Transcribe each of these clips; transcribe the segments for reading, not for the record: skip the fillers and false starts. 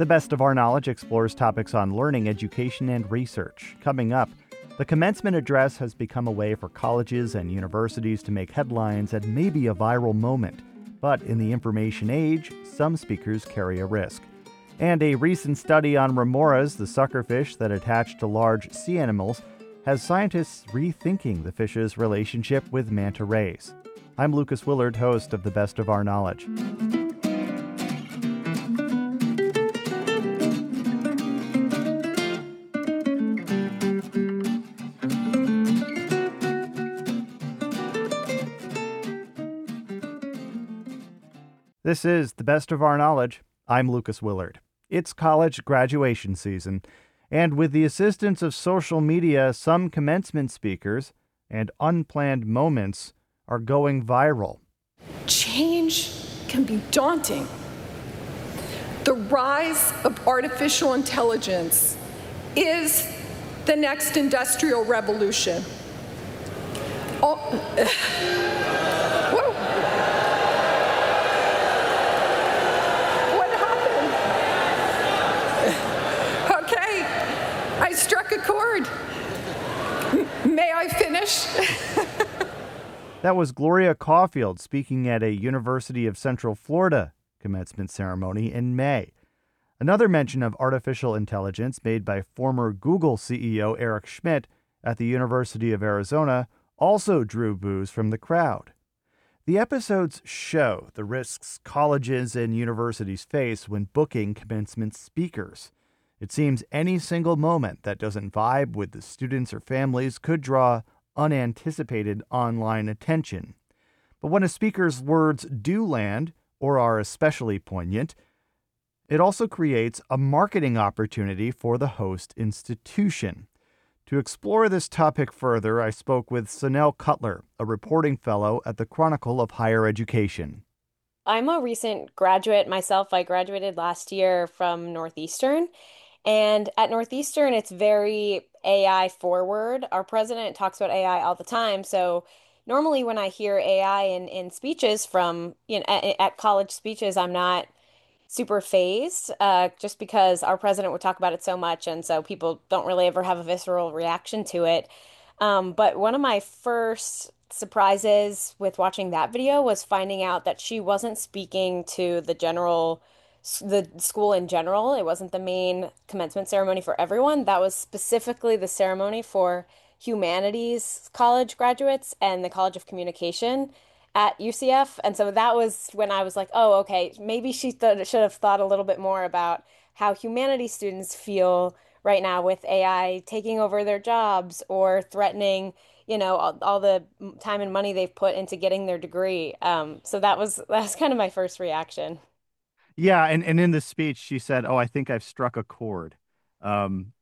The Best of Our Knowledge explores topics on learning, education, and research. Coming up, the commencement address has become a way for colleges and universities to make headlines and maybe a viral moment. But in the information age, some speakers carry a risk. And a recent study on remoras, the suckerfish that attach to large sea animals, has scientists rethinking the fish's relationship with manta rays. I'm Lucas Willard, host of The Best of Our Knowledge. This is The Best of Our Knowledge. I'm Lucas Willard. It's college graduation season, and with the assistance of social media, some commencement speakers and unplanned moments are going viral. Change can be daunting. The rise of artificial intelligence is the next industrial revolution. I struck a chord. May I finish? That was Gloria Caulfield speaking at a University of Central Florida commencement ceremony in May. Another mention of artificial intelligence made by former Google CEO Eric Schmidt at the University of Arizona also drew boos from the crowd. The episodes show the risks colleges and universities face when booking commencement speakers. It seems any single moment that doesn't vibe with the students or families could draw unanticipated online attention. But when a speaker's words do land, or are especially poignant, it also creates a marketing opportunity for the host institution. To explore this topic further, I spoke with Sonell Cutler, a reporting fellow at the Chronicle of Higher Education. I'm a recent graduate myself. I graduated last year from Northeastern. And at Northeastern, it's very AI forward. Our president talks about AI all the time. So normally when I hear AI in speeches from, at college speeches, I'm not super phased, just because our president would talk about it so much. And so people don't really ever have a visceral reaction to it. But one of my first surprises with watching that video was finding out that she wasn't speaking to the school in general. It wasn't the main commencement ceremony for everyone. That was specifically the ceremony for humanities college graduates and the College of Communication at UCF. And so that was when I was like, oh, okay, maybe should have thought a little bit more about how humanities students feel right now with AI taking over their jobs or threatening, all the time and money they've put into getting their degree. So that's kind of my first reaction. Yeah, and in the speech, she said, "Oh, I think I've struck a chord," um,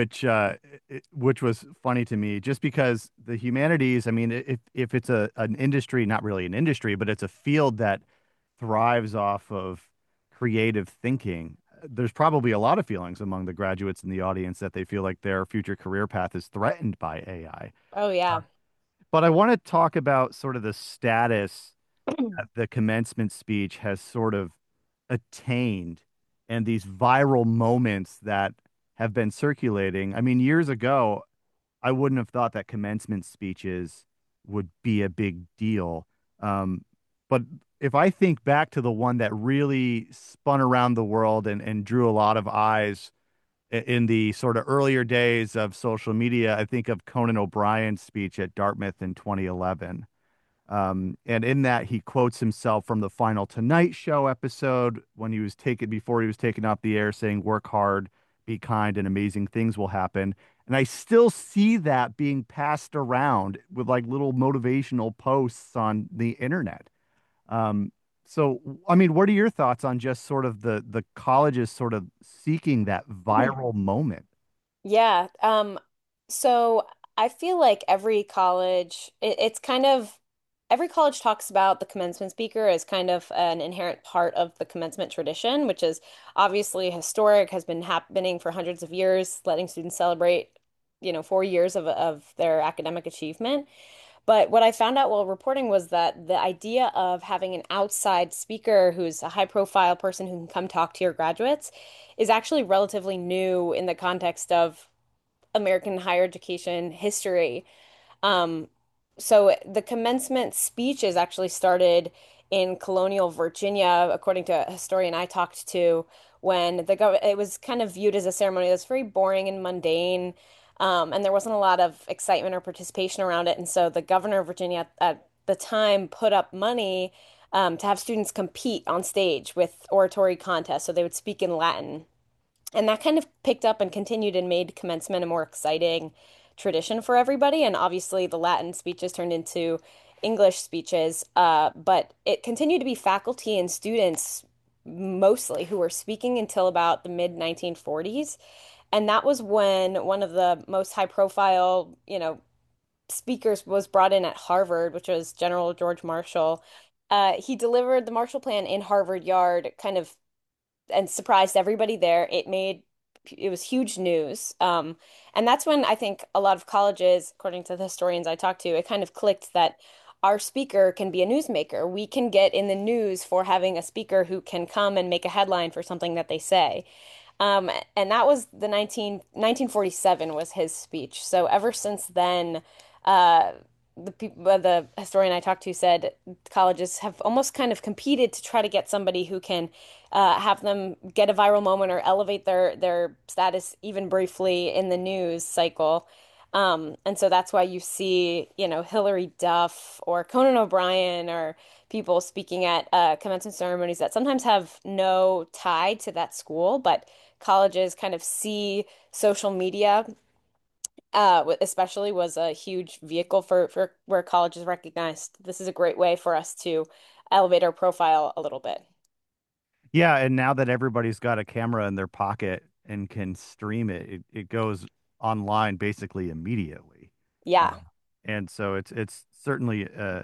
which was funny to me, just because the humanities. I mean, if it's an industry, not really an industry, but it's a field that thrives off of creative thinking. There's probably a lot of feelings among the graduates in the audience that they feel like their future career path is threatened by AI. Oh, yeah. But I want to talk about sort of the status that the commencement speech has sort of attained and these viral moments that have been circulating. I mean, years ago, I wouldn't have thought that commencement speeches would be a big deal. But if I think back to the one that really spun around the world and drew a lot of eyes in the sort of earlier days of social media, I think of Conan O'Brien's speech at Dartmouth in 2011. And in that, he quotes himself from the final Tonight Show episode when before he was taken off the air, saying, "Work hard, be kind, and amazing things will happen." And I still see that being passed around with like little motivational posts on the internet. I mean, what are your thoughts on just sort of the colleges sort of seeking that viral moment? Yeah. So I feel like every college, it's kind of every college talks about the commencement speaker as kind of an inherent part of the commencement tradition, which is obviously historic, has been happening for hundreds of years, letting students celebrate, 4 years of their academic achievement. But what I found out while reporting was that the idea of having an outside speaker who's a high profile person who can come talk to your graduates is actually relatively new in the context of American higher education history. Um, so the commencement speech is actually started in colonial Virginia, according to a historian I talked to, when it was kind of viewed as a ceremony that's very boring and mundane, and there wasn't a lot of excitement or participation around it. And so the governor of Virginia at the time put up money to have students compete on stage with oratory contests. So they would speak in Latin. And that kind of picked up and continued and made commencement a more exciting tradition for everybody. And obviously, the Latin speeches turned into English speeches, but it continued to be faculty and students mostly who were speaking until about the mid 1940s. And that was when one of the most high profile, speakers was brought in at Harvard, which was General George Marshall. He delivered the Marshall Plan in Harvard Yard, kind of and surprised everybody there. It was huge news. And that's when I think a lot of colleges, according to the historians I talked to, it kind of clicked that our speaker can be a newsmaker. We can get in the news for having a speaker who can come and make a headline for something that they say. And that was 1947 was his speech. So ever since then, uh, the historian I talked to said colleges have almost kind of competed to try to get somebody who can have them get a viral moment or elevate their status even briefly in the news cycle. And so that's why you see, Hillary Duff or Conan O'Brien or people speaking at commencement ceremonies that sometimes have no tie to that school, but colleges kind of see social media, especially was a huge vehicle for where colleges recognized this is a great way for us to elevate our profile a little bit. Yeah, and now that everybody's got a camera in their pocket and can stream it, it goes online basically immediately. Yeah. Uh, and so it's certainly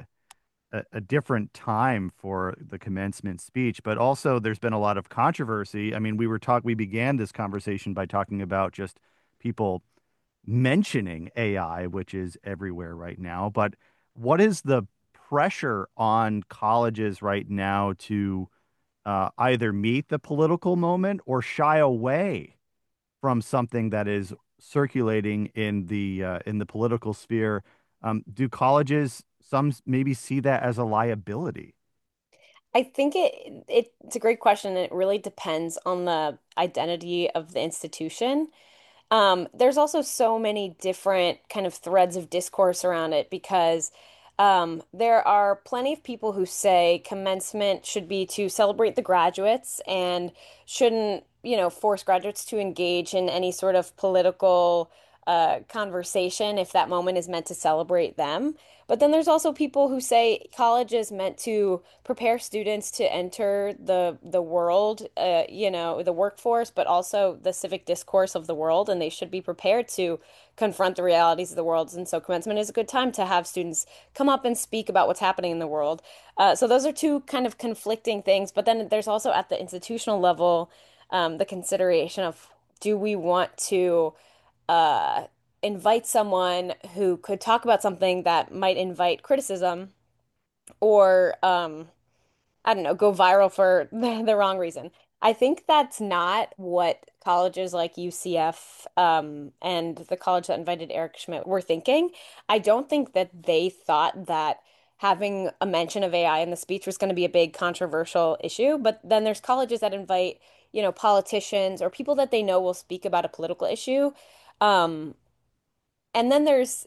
a different time for the commencement speech, but also there's been a lot of controversy. I mean, we began this conversation by talking about just people mentioning AI, which is everywhere right now. But what is the pressure on colleges right now to either meet the political moment or shy away from something that is circulating in the political sphere? Do colleges maybe see that as a liability? I think it's a great question. And it really depends on the identity of the institution. There's also so many different kind of threads of discourse around it because there are plenty of people who say commencement should be to celebrate the graduates and shouldn't, force graduates to engage in any sort of political conversation if that moment is meant to celebrate them. But then there's also people who say college is meant to prepare students to enter the world, the workforce, but also the civic discourse of the world, and they should be prepared to confront the realities of the world. And so commencement is a good time to have students come up and speak about what's happening in the world. So those are two kind of conflicting things. But then there's also at the institutional level, the consideration of do we want to uh, invite someone who could talk about something that might invite criticism or I don't know, go viral for the wrong reason. I think that's not what colleges like UCF and the college that invited Eric Schmidt were thinking. I don't think that they thought that having a mention of AI in the speech was going to be a big controversial issue. But then there's colleges that invite, politicians or people that they know will speak about a political issue. Um, and then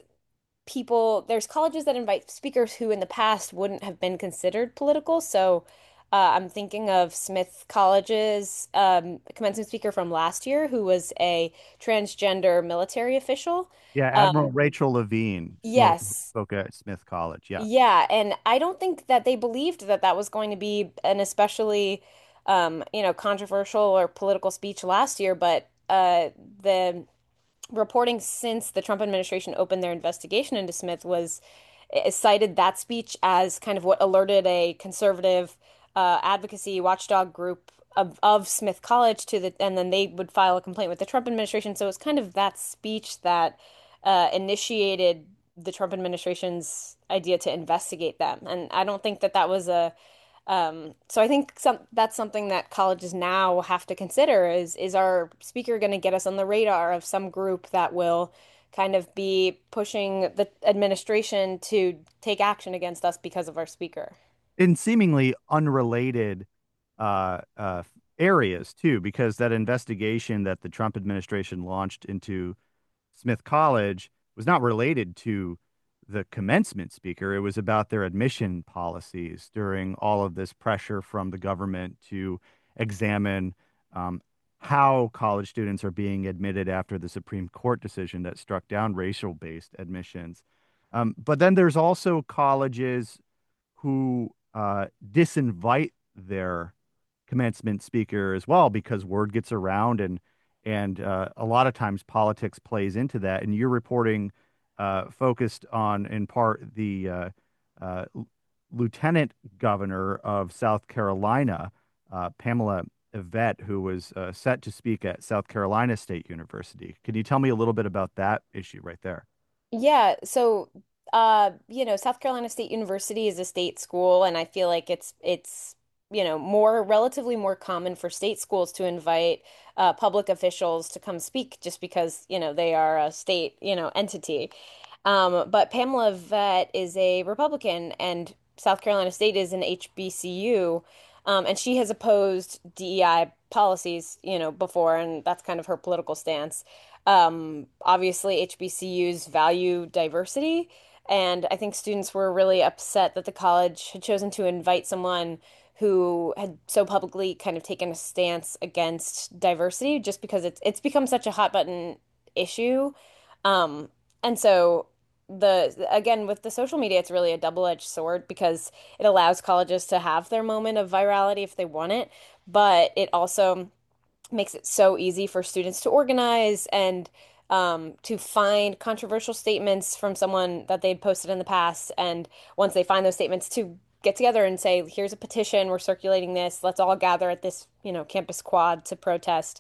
there's colleges that invite speakers who in the past wouldn't have been considered political. So I'm thinking of Smith College's commencement speaker from last year, who was a transgender military official. Yeah, Admiral Um, Rachel Levine yes. spoke at Smith College. Yeah. Yeah, and I don't think that they believed that that was going to be an especially, controversial or political speech last year, but the reporting since the Trump administration opened their investigation into Smith was cited that speech as kind of what alerted a conservative advocacy watchdog group of Smith College and then they would file a complaint with the Trump administration. So it's kind of that speech that initiated the Trump administration's idea to investigate them. And I don't think that that was a so I think that's something that colleges now have to consider is our speaker going to get us on the radar of some group that will kind of be pushing the administration to take action against us because of our speaker. In seemingly unrelated uh, uh, areas too, because that investigation that the Trump administration launched into Smith College was not related to the commencement speaker. It was about their admission policies during all of this pressure from the government to examine um, how college students are being admitted after the Supreme Court decision that struck down racial-based admissions. But then there's also colleges who disinvite their commencement speaker as well because word gets around and a lot of times politics plays into that. And you're reporting focused on in part the uh, lieutenant governor of South Carolina, Pamela Yvette, who was set to speak at South Carolina State University. Can you tell me a little bit about that issue right there? Yeah, so South Carolina State University is a state school, and I feel like it's more relatively more common for state schools to invite public officials to come speak just because, they are a state, entity. But Pamela Vett is a Republican, and South Carolina State is an HBCU, and she has opposed DEI policies, before, and that's kind of her political stance. Obviously, HBCUs value diversity, and I think students were really upset that the college had chosen to invite someone who had so publicly kind of taken a stance against diversity just because it's become such a hot button issue. Um, and so the again with the social media, it's really a double-edged sword because it allows colleges to have their moment of virality if they want it, but it also makes it so easy for students to organize and to find controversial statements from someone that they'd posted in the past. And once they find those statements, to get together and say, here's a petition, we're circulating this, let's all gather at this, campus quad to protest.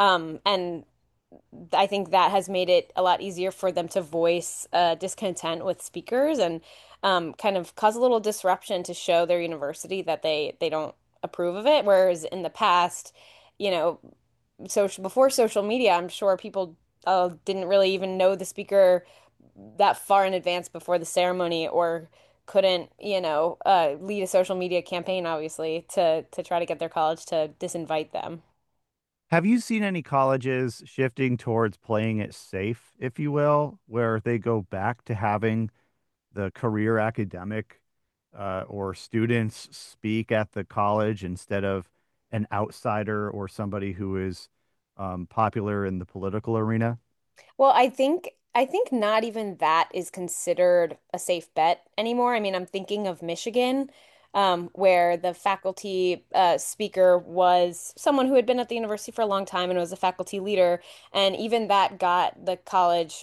And I think that has made it a lot easier for them to voice discontent with speakers and kind of cause a little disruption to show their university that they don't approve of it. Whereas in the past, you know, before social media, I'm sure people didn't really even know the speaker that far in advance before the ceremony or couldn't, lead a social media campaign, obviously, to try to get their college to disinvite them. Have you seen any colleges shifting towards playing it safe, if you will, where they go back to having the career academic or students speak at the college instead of an outsider or somebody who is popular in the political arena? Well, I think not even that is considered a safe bet anymore. I mean, I'm thinking of Michigan, where the faculty speaker was someone who had been at the university for a long time and was a faculty leader, and even that got the college,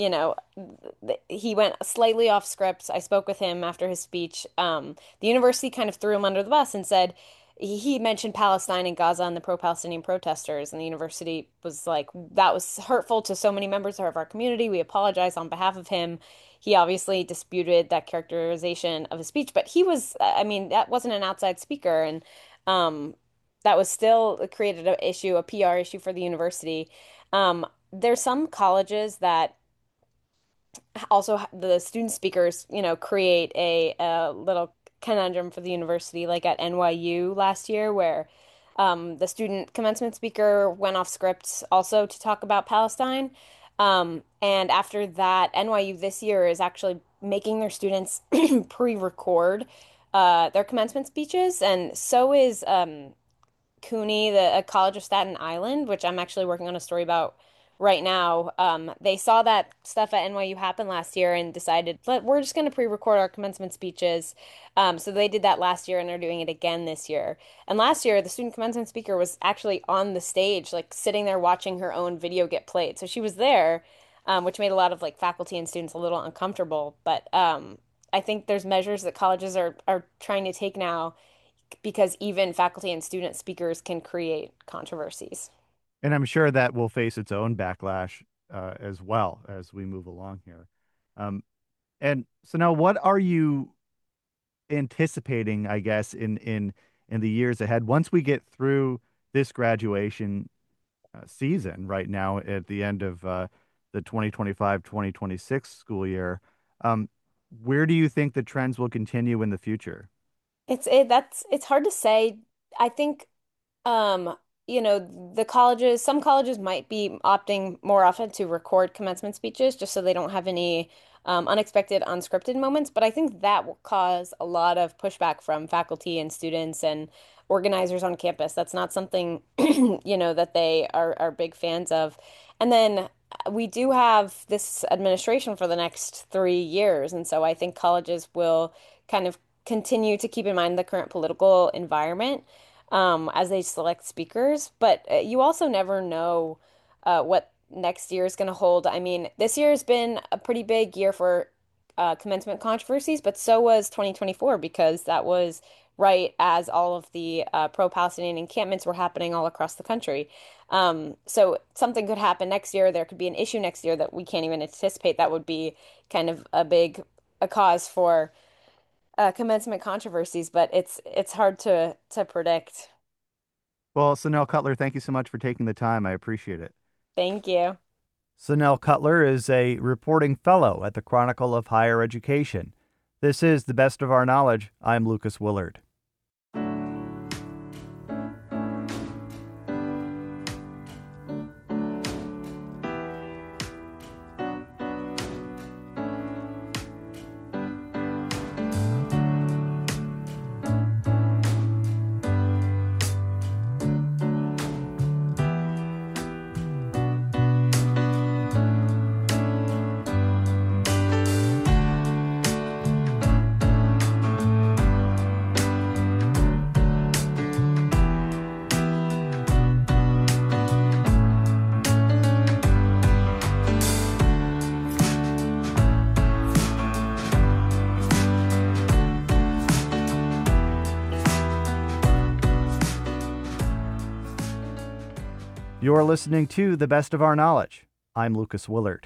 he went slightly off script. I spoke with him after his speech. The university kind of threw him under the bus and said he mentioned Palestine and Gaza and the pro-Palestinian protesters, and the university was like, that was hurtful to so many members of our community. We apologize on behalf of him. He obviously disputed that characterization of his speech, but he was, I mean, that wasn't an outside speaker, and that was still created an issue, a PR issue for the university. There's some colleges that also the student speakers, create a little conundrum for the university, like at NYU last year, where the student commencement speaker went off script also to talk about Palestine. And after that, NYU this year is actually making their students pre-record their commencement speeches, and so is CUNY, the College of Staten Island, which I'm actually working on a story about right now. They saw that stuff at NYU happen last year and decided, we're just going to pre-record our commencement speeches. So they did that last year and they're doing it again this year. And last year, the student commencement speaker was actually on the stage, like sitting there watching her own video get played. So she was there, which made a lot of like faculty and students a little uncomfortable. But I think there's measures that colleges are trying to take now because even faculty and student speakers can create controversies. And I'm sure that will face its own backlash as well as we move along here. Um, And so now what are you anticipating, I guess, in the years ahead once we get through this graduation season right now at the end of the 2025-2026 school year? Um, where do you think the trends will continue in the future? It's hard to say. I think Um, the colleges, some colleges might be opting more often to record commencement speeches just so they don't have any unexpected, unscripted moments. But I think that will cause a lot of pushback from faculty and students and organizers on campus. That's not something, that they are big fans of. And then we do have this administration for the next 3 years. And so I think colleges will kind of continue to keep in mind the current political environment as they select speakers. But you also never know what next year is going to hold. I mean, this year has been a pretty big year for commencement controversies, but so was 2024 because that was right as all of the pro-Palestinian encampments were happening all across the country. So something could happen next year. There could be an issue next year that we can't even anticipate. That would be kind of a cause for commencement controversies, but it's hard to predict. Well, Sanel Cutler, thank you so much for taking the time. I appreciate it. Thank you. Sanel Cutler is a reporting fellow at the Chronicle of Higher Education. This is The Best of Our Knowledge. I'm Lucas Willard. You're listening to The Best of Our Knowledge. I'm Lucas Willard.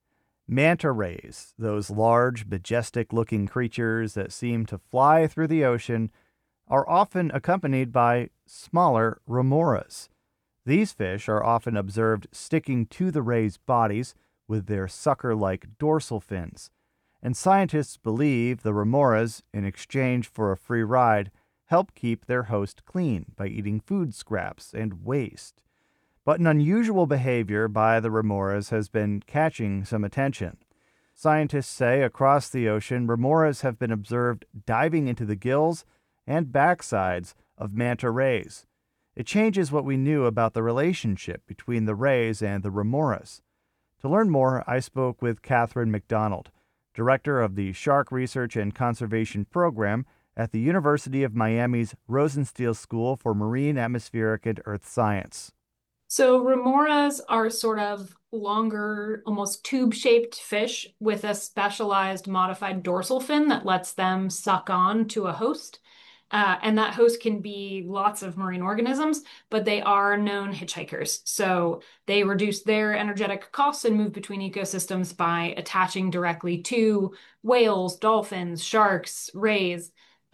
Manta rays, those large, majestic-looking creatures that seem to fly through the ocean, are often accompanied by smaller remoras. These fish are often observed sticking to the rays' bodies with their sucker-like dorsal fins, and scientists believe the remoras, in exchange for a free ride, help keep their host clean by eating food scraps and waste. But an unusual behavior by the remoras has been catching some attention. Scientists say across the ocean, remoras have been observed diving into the gills and backsides of manta rays. It changes what we knew about the relationship between the rays and the remoras. To learn more, I spoke with Catherine McDonald, director of the Shark Research and Conservation Program at the University of Miami's Rosenstiel School for Marine, Atmospheric, and Earth Science. So remoras are sort of longer, almost tube-shaped fish with a specialized modified dorsal fin that lets them suck on to a host. And that host can be lots of marine organisms, but they are known hitchhikers. So they reduce their energetic costs and move between ecosystems by attaching directly to whales, dolphins, sharks, rays,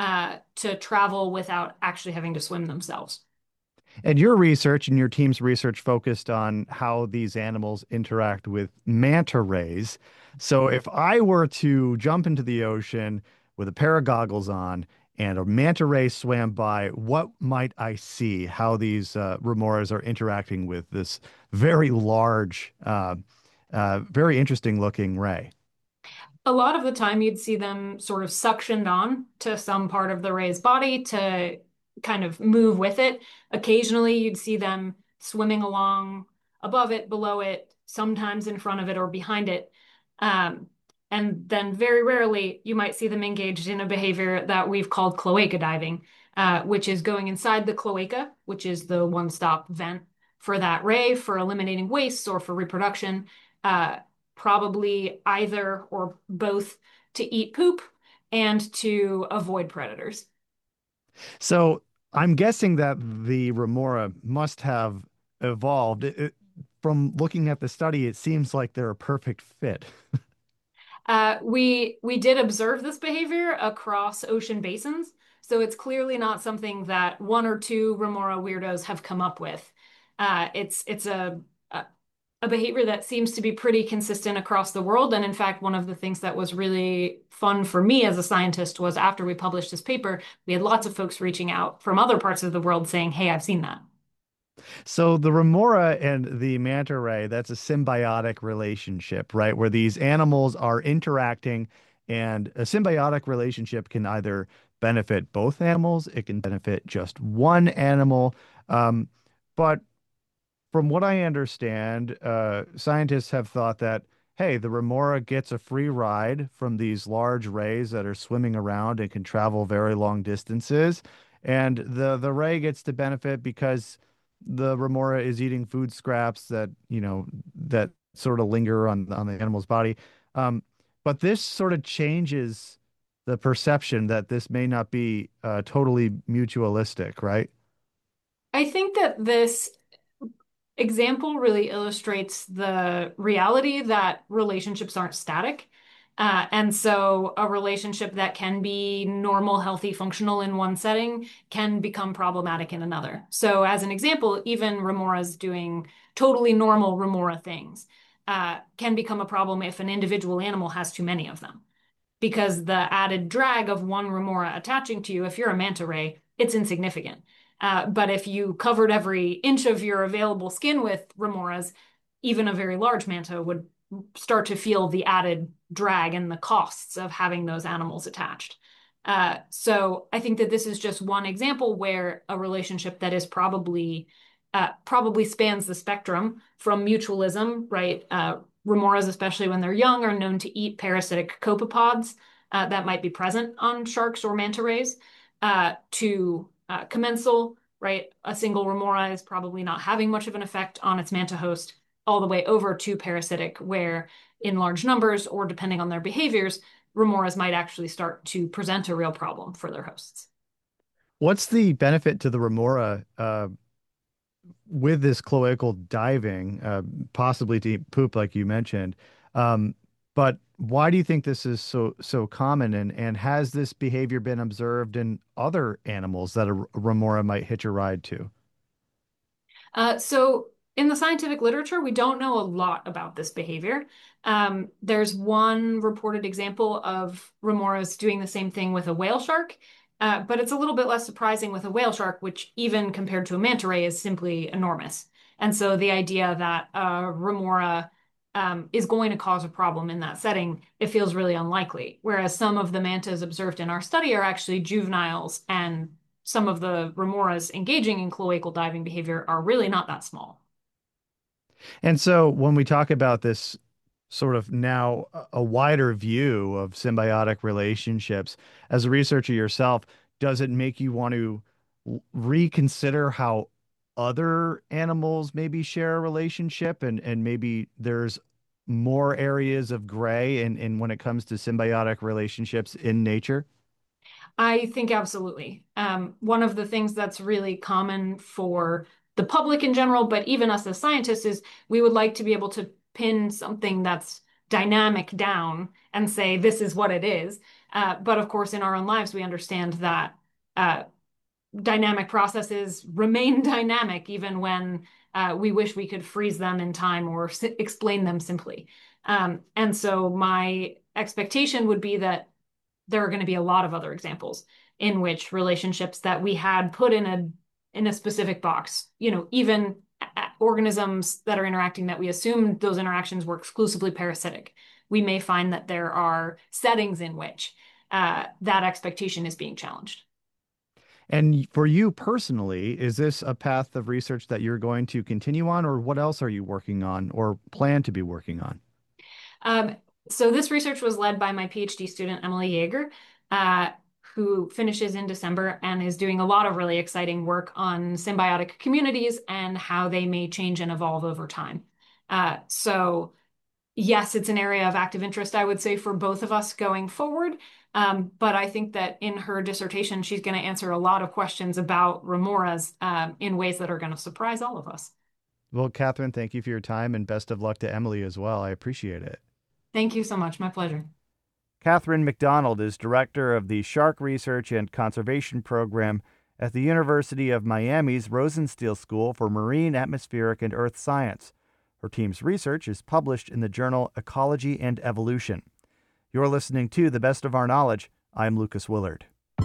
to travel without actually having to swim themselves. And your research and your team's research focused on how these animals interact with manta rays. So if I were to jump into the ocean with a pair of goggles on and a manta ray swam by, what might I see? How these remoras are interacting with this very large, very interesting looking ray. A lot of the time, you'd see them sort of suctioned on to some part of the ray's body to kind of move with it. Occasionally, you'd see them swimming along above it, below it, sometimes in front of it or behind it. Um, and then very rarely, you might see them engaged in a behavior that we've called cloaca diving, which is going inside the cloaca, which is the one-stop vent for that ray, for eliminating wastes or for reproduction. Uh, Probably either or both to eat poop and to avoid predators. So I'm guessing that the remora must have evolved. From looking at the study, it seems like they're a perfect fit. We did observe this behavior across ocean basins, so it's clearly not something that one or two remora weirdos have come up with. It's a a behavior that seems to be pretty consistent across the world. And in fact, one of the things that was really fun for me as a scientist was after we published this paper, we had lots of folks reaching out from other parts of the world saying, "Hey, I've seen that." So the remora and the manta ray, that's a symbiotic relationship, right? Where these animals are interacting, and a symbiotic relationship can either benefit both animals, it can benefit just one animal. Um, but from what I understand, scientists have thought that, hey, the remora gets a free ride from these large rays that are swimming around and can travel very long distances. And the ray gets to benefit because the remora is eating food scraps that, that sort of linger on the animal's body. Um, but this sort of changes the perception that this may not be totally mutualistic, right? I think that this example really illustrates the reality that relationships aren't static. And so a relationship that can be normal, healthy, functional in one setting can become problematic in another. So, as an example, even remoras doing totally normal remora things can become a problem if an individual animal has too many of them because the added drag of one remora attaching to you, if you're a manta ray, it's insignificant. But if you covered every inch of your available skin with remoras, even a very large manta would start to feel the added drag and the costs of having those animals attached. So I think that this is just one example where a relationship that is probably spans the spectrum from mutualism, right? Remoras, especially when they're young, are known to eat parasitic copepods that might be present on sharks or manta rays, to commensal, right? A single remora is probably not having much of an effect on its manta host, all the way over to parasitic, where in large numbers or depending on their behaviors, remoras might actually start to present a real problem for their hosts. What's the benefit to the remora with this cloacal diving, possibly to eat poop, like you mentioned? Um, but why do you think this is so common, and has this behavior been observed in other animals that a remora might hitch a ride to? So in the scientific literature, we don't know a lot about this behavior. There's one reported example of remoras doing the same thing with a whale shark, but it's a little bit less surprising with a whale shark, which even compared to a manta ray is simply enormous. And so the idea that a remora is going to cause a problem in that setting, it feels really unlikely. Whereas some of the mantas observed in our study are actually juveniles and some of the remoras engaging in cloacal diving behavior are really not that small. And so when we talk about this sort of now a wider view of symbiotic relationships, as a researcher yourself, does it make you want to reconsider how other animals maybe share a relationship, and maybe there's more areas of gray in when it comes to symbiotic relationships in nature? I think absolutely. One of the things that's really common for the public in general, but even us as scientists, is we would like to be able to pin something that's dynamic down and say, this is what it is. But of course, in our own lives, we understand that uh, dynamic processes remain dynamic even when we wish we could freeze them in time or explain them simply. And so my expectation would be that there are going to be a lot of other examples in which relationships that we had put in a specific box, even organisms that are interacting that we assumed those interactions were exclusively parasitic. We may find that there are settings in which that expectation is being challenged. And for you personally, is this a path of research that you're going to continue on, or what else are you working on or plan to be working on? Um, so this research was led by my PhD student, Emily Yeager, uh, who finishes in December and is doing a lot of really exciting work on symbiotic communities and how they may change and evolve over time. So yes, it's an area of active interest, I would say, for both of us going forward. But I think that in her dissertation, she's going to answer a lot of questions about remoras in ways that are going to surprise all of us. Well, Catherine, thank you for your time and best of luck to Emily as well. I appreciate it. Thank you so much. My pleasure. Catherine McDonald is director of the Shark Research and Conservation Program at the University of Miami's Rosenstiel School for Marine, Atmospheric, and Earth Science. Her team's research is published in the journal Ecology and Evolution. You're listening to The Best of Our Knowledge. I'm Lucas Willard.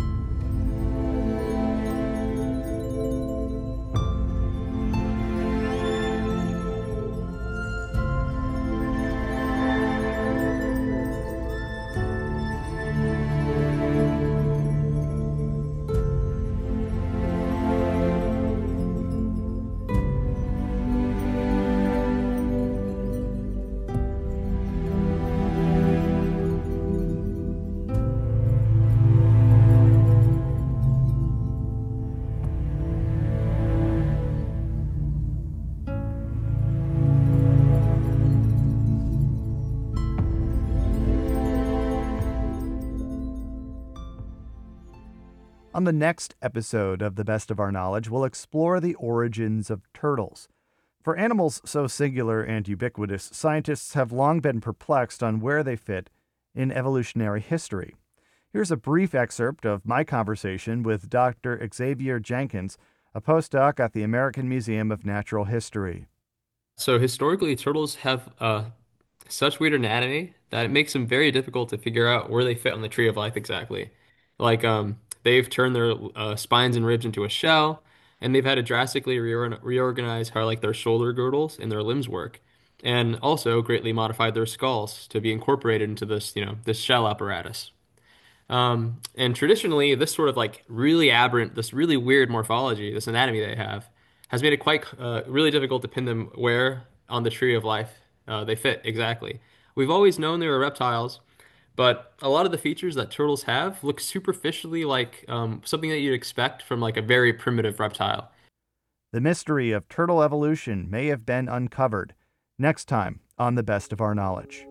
On the next episode of The Best of Our Knowledge, we'll explore the origins of turtles. For animals so singular and ubiquitous, scientists have long been perplexed on where they fit in evolutionary history. Here's a brief excerpt of my conversation with Dr. Xavier Jenkins, a postdoc at the American Museum of Natural History. So historically, turtles have such weird anatomy that it makes them very difficult to figure out where they fit on the tree of life exactly. They've turned their spines and ribs into a shell, and they've had to drastically reorganize how like their shoulder girdles and their limbs work, and also greatly modified their skulls to be incorporated into this shell apparatus. And traditionally, this sort of like really aberrant, this really weird morphology, this anatomy they have, has made it quite really difficult to pin them where on the tree of life they fit exactly. We've always known they were reptiles, but a lot of the features that turtles have look superficially like something that you'd expect from like a very primitive reptile. The mystery of turtle evolution may have been uncovered. Next time on The Best of Our Knowledge.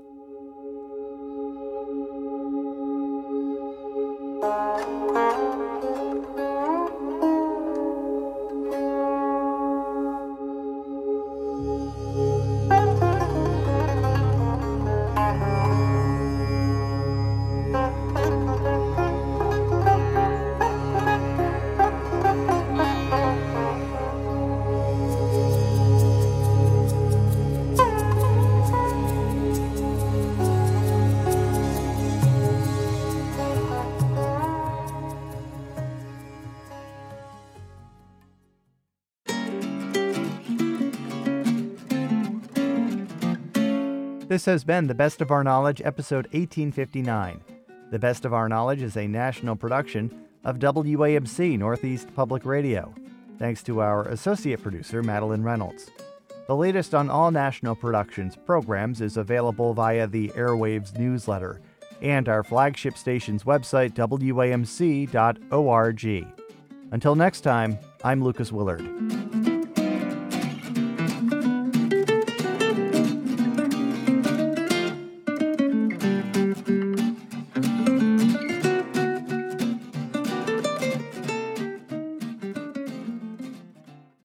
This has been The Best of Our Knowledge, episode 1859. The Best of Our Knowledge is a national production of WAMC Northeast Public Radio. Thanks to our associate producer, Madeline Reynolds. The latest on all National Productions programs is available via the Airwaves newsletter and our flagship station's website, WAMC.org. Until next time, I'm Lucas Willard.